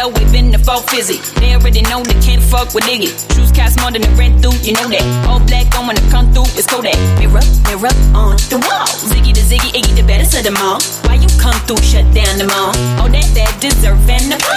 L, waving the fall fizzy. They already know they can't fuck with Iggy. Shoes cost more than the rent through, you know that. All black on when I come through, it's Kodak. Mirror, mirror on the wall. Ziggy the Ziggy, Iggy the baddest of them all. Why you come through, shut down the mall? All that deserve and the